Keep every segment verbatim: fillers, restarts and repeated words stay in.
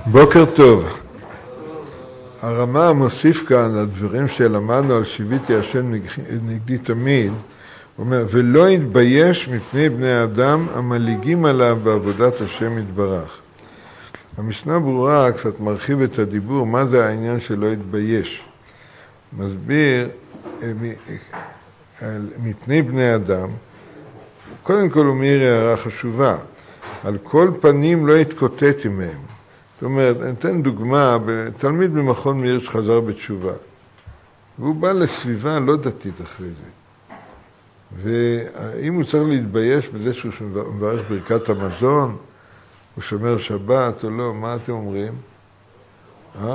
בוקר טוב. הרמה מוסיף כאן לדברים שלמדנו על שיוויתי השם נגדי תמיד, הוא אומר, ולא יתבייש מפני בני האדם המליגים עליו בעבודת השם יתברך. המשנה ברורה קצת מרחיב את הדיבור, מה זה העניין שלא יתבייש. מסביר מפני בני אדם, קודם כל הוא מעיר הערה חשובה, על כל פנים לא יתקוטט עמהם. זאת אומרת, אני אתן דוגמה, תלמיד במכון מאיר שחזר בתשובה, והוא בא לסביבה לא דתית אחרי זה. ואם הוא צריך להתבייש בזה שהוא מברך ברכת המזון, הוא שומר שבת או לא, מה אתם אומרים? אה?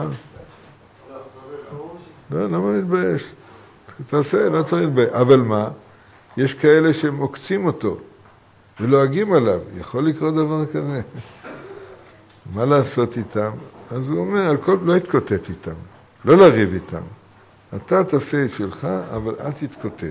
לא, למה להתבייש? תעשה, לא צריך להתבייש. אבל מה? יש כאלה שהם עוקצים אותו ולועגים עליו. יכול לקרות דבר כזה. מה לעשות איתם? אז הוא אומר, על כל לא יתקוטט איתם, לא לריב איתם. אתה תעשה את שלך, אבל אל תתקוטט.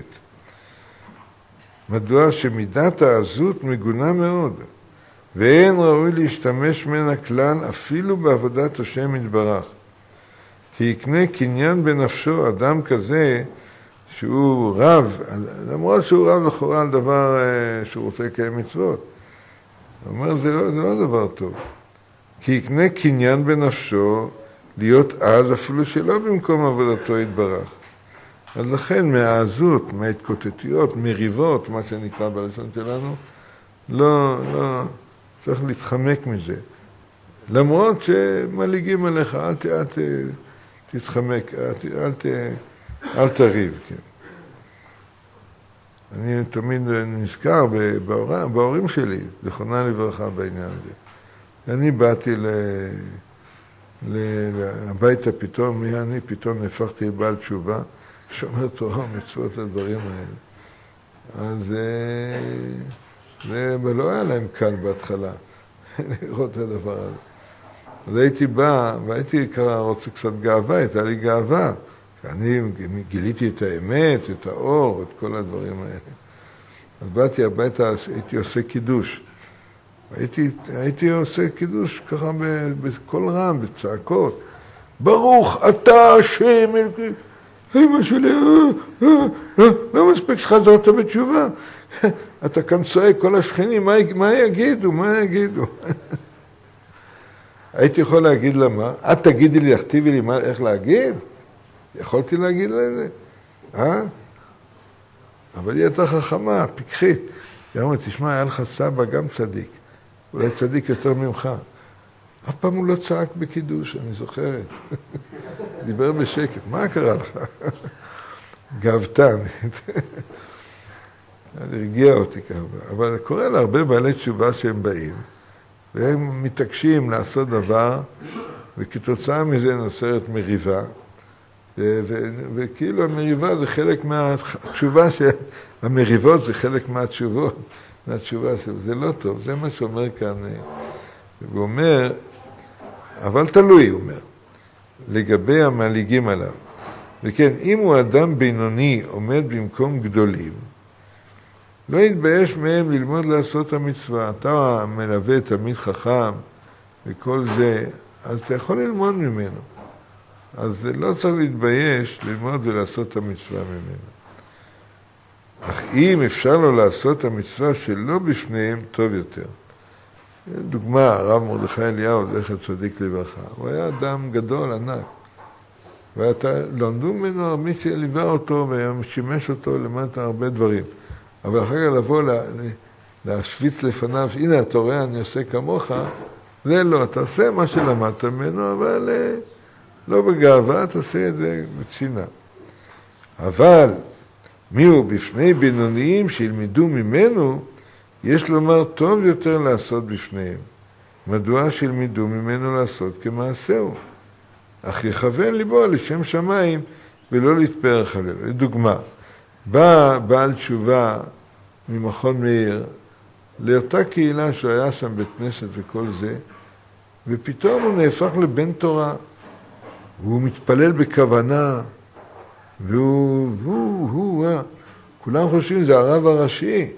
מדוע שמידת העזות מגונה מאוד, ואין ראוי להשתמש ממנה כלל אפילו בעבודת השם יתברך. כי יקנה קניין בנפשו, אדם כזה שהוא רב, למרות שהוא רב לכאורה על דבר שהוא רוצה לקיים מצוות. הוא אומר, זה לא, זה לא דבר טוב. כי יקנה קניין בנפשו להיות עז אפילו שלא במקום עבודתו יתברך. אז לכן מהעזות, מההתקוטטויות, מריבות, מה שנקרא בלשון שלנו, לא, לא, צריך להתחמק מזה. למרות שמליגים עליך, אל, ת, אל ת, תתחמק, אל, ת, אל, ת, אל תריב. כן. אני תמיד נזכר בהורים, בהורים שלי, זכרונה לברכה בעניין הזה. אני באתי ל... הביתה פתאום, מי אני פתאום נהפכתי לבעל תשובה, שומר תורה ומצוות לדברים האלה. אז זה לא היה להם קל בהתחלה לראות את הדבר הזה. אז הייתי בא, והייתי רוצה קצת גאווה, הייתה לי גאווה. אני גיליתי את האמת, את האור, את כל הדברים האלה. אז באתי הביתה, הייתי עושה קידוש. הייתי, הייתי עושה קידוש ככה בכל רם, בצעקות. ברוך אתה השם, אמא שלי, לא מספיק שחזרת בתשובה. אתה כאן צועק כל השכנים, מה, מה יגידו, מה יגידו? הייתי יכול להגיד לה מה? את תגידי לי, תכתיבי לי מה, איך להגיד? יכולתי להגיד לה את זה, אה? אבל היא הייתה חכמה, פיקחית. היא אמרה, תשמע, היה לך סבא גם צדיק. אולי צדיק יותר ממך. אף פעם הוא לא צעק בקידוש, אני זוכרת. דיבר בשקט. מה קרה לך? גאוותן. הרגיע אותי ככה. אבל קורה להרבה בעלי תשובה שהם באים, והם מתעקשים לעשות דבר, וכתוצאה מזה נוצרת מריבה, וכאילו המריבה זה חלק מהתשובה, המריבות זה חלק מהתשובות. מהתשובה שלו, זה לא טוב, זה מה שאומר כאן, הוא אומר, אבל תלוי, הוא אומר, לגבי המליגים עליו. וכן, אם הוא אדם בינוני עומד במקום גדולים, לא יתבייש מהם ללמוד לעשות המצווה. אתה מלווה תמיד חכם וכל זה, אז אתה יכול ללמוד ממנו. אז לא צריך להתבייש ללמוד ולעשות את המצווה ממנו. אך אם אפשר לו לעשות המצווה שלא בפניהם, טוב יותר. דוגמה, הרב מרדכי אליהו, זכר צדיק לברכה, הוא היה אדם גדול, ענק. ולמדו ממנו מי שליווה אותו ושימש אותו למטה הרבה דברים. אבל אחר כך לבוא להשוויץ לפניו, הנה אתה רואה, אני עושה כמוך, זה לא, אתה עושה מה שלמדת ממנו, אבל לא בגאווה, תעשה את זה בצינה. אבל מי הוא בפני בינוניים שילמדו ממנו, יש לומר טוב יותר לעשות בפניהם. מדוע שילמדו ממנו לעשות כמעשהו? אך יכוון ליבו לשם שמיים ולא להתפאר חלילה. לדוגמה, בא בעל תשובה ממכון מאיר לאותה קהילה שהיה שם בית כנסת וכל זה, ופתאום הוא נהפך לבן תורה, והוא מתפלל בכוונה, והוא, הוא, הוא, הוא, כולם חושבים זה הרב הראשי,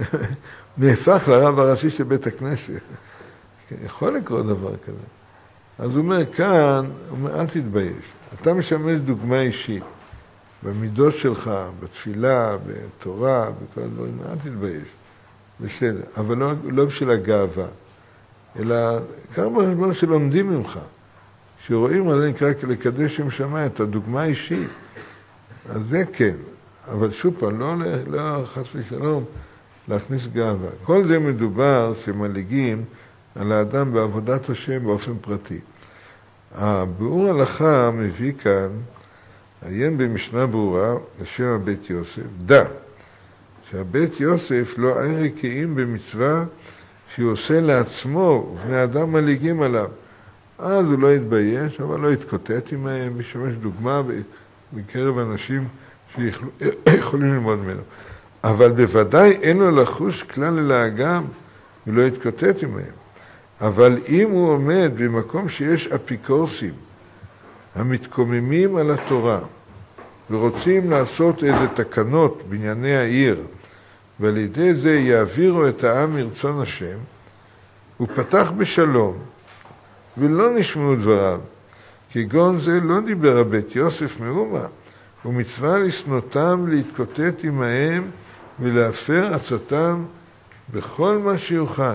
נהפך לרב הראשי של בית הכנסת. יכול לקרות דבר כזה. אז הוא אומר כאן, הוא אומר, אל תתבייש. אתה משמש דוגמה אישית, במידות שלך, בתפילה, בתורה, בכל הדברים, אל תתבייש. בסדר, אבל לא, לא בשביל הגאווה, אלא כמה חשבון שלומדים ממך, שרואים מה זה נקרא לקדש שם שמיים, את הדוגמה האישית. אז זה כן, אבל שוב פעם, לא, לא חס ושלום להכניס גאווה. כל זה מדובר שמליגים על האדם בעבודת השם באופן פרטי. הביאור הלכה מביא כאן, עיין במשנה ברורה, לשם הבית יוסף, דע, שהבית יוסף לא אין רקיעים במצווה שהוא עושה לעצמו, ובני אדם מליגים עליו. אז הוא לא יתבייש, אבל לא יתקוטט עמהם, משמש דוגמה בקרב אנשים שיכולים ללמוד ממנו. אבל בוודאי אין לו לחוש כלל אל האגם, ולא יתקוטט עמהם. אבל אם הוא עומד במקום שיש אפיקורסים, המתקוממים על התורה, ורוצים לעשות איזה תקנות בענייני העיר, ועל ידי זה יעבירו את העם מרצון השם, הוא פתח בשלום, ולא נשמעו דבריו, כגון זה לא דיבר הבית יוסף מאומה, ומצווה לשנותם להתקוטט עמהם ולהפר עצתם בכל מה שיוכל.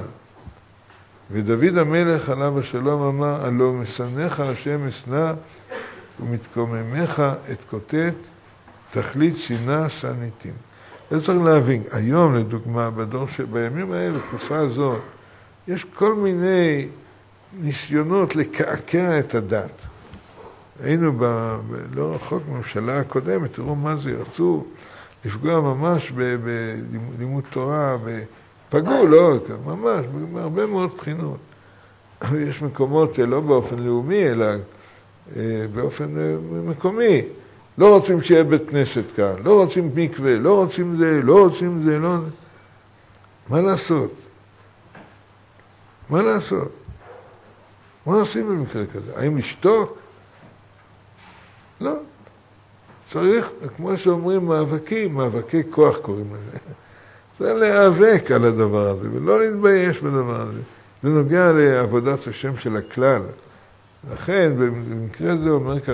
ודוד המלך עליו השלום אמר, הלא משנאך השם אשנא ומתקוממך אתקוטט, תכלית שנאה שניתים. זה צריך להבין, היום לדוגמה, בדור שבימים האלה, בתקופה הזאת, יש כל מיני ניסיונות לקעקע את הדת. היינו ב, ב, לא רחוק בממשלה הקודמת, תראו מה זה, רצו לפגוע ממש בלימוד תורה, פגעו, לא, ממש, בהרבה מאוד בחינות. יש מקומות לא באופן לאומי, אלא באופן מקומי. לא רוצים שיהיה בית כנסת כאן, לא רוצים מקווה, לא רוצים זה, לא רוצים זה, לא... מה לעשות? מה לעשות? מה עושים במקרה כזה? האם לשתוק? לא. צריך, כמו שאומרים, מאבקים, מאבקי כוח קוראים לזה. זה להיאבק על הדבר הזה, ולא להתבייש בדבר הזה. זה נוגע לעבודת השם של הכלל. לכן, במקרה זה אומר כאן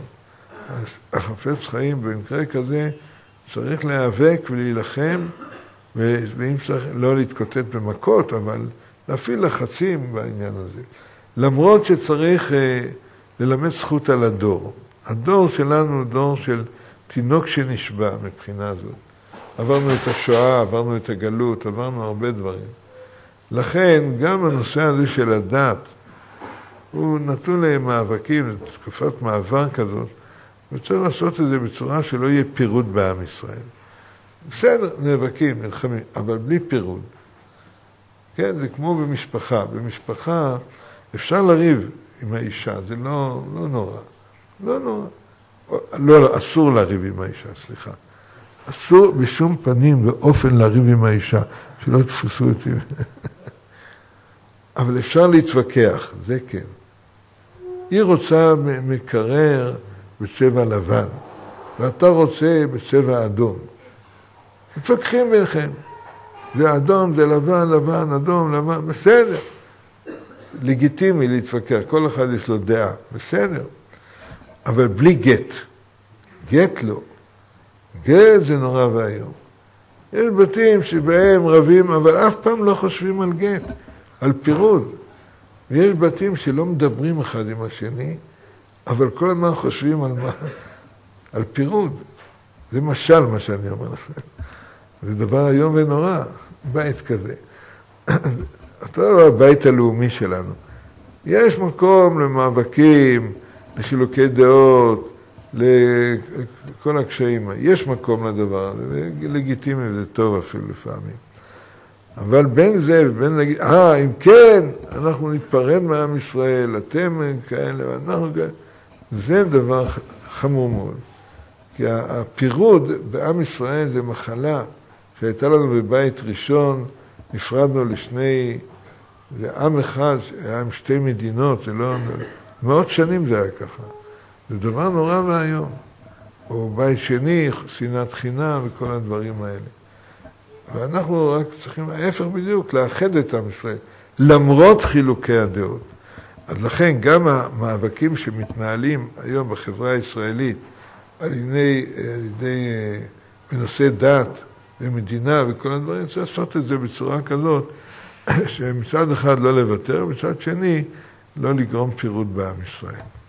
החפץ חיים, במקרה כזה צריך להיאבק ולהילחם, ואם צריך לא להתקוטט במכות, אבל להפעיל לחצים בעניין הזה. למרות שצריך אה, ללמד זכות על הדור. הדור שלנו הוא דור של תינוק שנשבע מבחינה הזאת. עברנו את השואה, עברנו את הגלות, עברנו הרבה דברים. לכן גם הנושא הזה של הדת, הוא נתון להם מאבקים, תקופת מעבר כזאת, וצריך לעשות את זה בצורה שלא יהיה פירוד בעם ישראל. בסדר, נאבקים, נלחמים, אבל בלי פירוד. כן, זה כמו במשפחה. במשפחה אפשר לריב עם האישה, זה לא, לא נורא. לא נורא. לא, לא, אסור לריב עם האישה, סליחה. אסור בשום פנים ואופן לריב עם האישה, שלא תפסו אותי. אבל אפשר להתווכח, זה כן. היא רוצה מקרר בצבע לבן, ואתה רוצה בצבע אדום. מתווכחים ביניכם. זה אדום, זה לבן, לבן, אדום, לבן, בסדר. לגיטימי להתווכח, כל אחד יש לו דעה, בסדר. אבל בלי גט. גט לא. גט זה נורא והיום. יש בתים שבהם רבים, אבל אף פעם לא חושבים על גט, על פירוד. ויש בתים שלא מדברים אחד עם השני, אבל כל הזמן חושבים על מה? על פירוד. זה משל מה שאני אומר לכם. זה דבר היום ונורא, בית כזה. אותו הבית הלאומי שלנו. יש מקום למאבקים, לחילוקי דעות, לכל הקשיים. יש מקום לדבר הזה, לגיטימי וזה טוב אפילו לפעמים. אבל בין זה ובין להגיד, אה, אם כן, אנחנו ניפרד מעם ישראל, אתם כאלה, ואנחנו כאלה. זה דבר חמור מאוד. כי הפירוד בעם ישראל זה מחלה שהייתה לנו בבית ראשון, נפרדנו לשני, זה עם אחד, היה עם שתי מדינות, זה לא, מאות שנים זה היה ככה. זה דבר נורא והיום. או בית שני, שנאת חינם וכל הדברים האלה. ואנחנו רק צריכים, ההפך בדיוק, לאחד את עם ישראל, למרות חילוקי הדעות. אז לכן גם המאבקים שמתנהלים היום בחברה הישראלית על ידי, על ידי בנושא דת ומדינה וכל הדברים, צריך לעשות את זה בצורה כזאת, שמצד אחד לא לוותר, מצד שני לא לגרום פירוד בעם ישראל.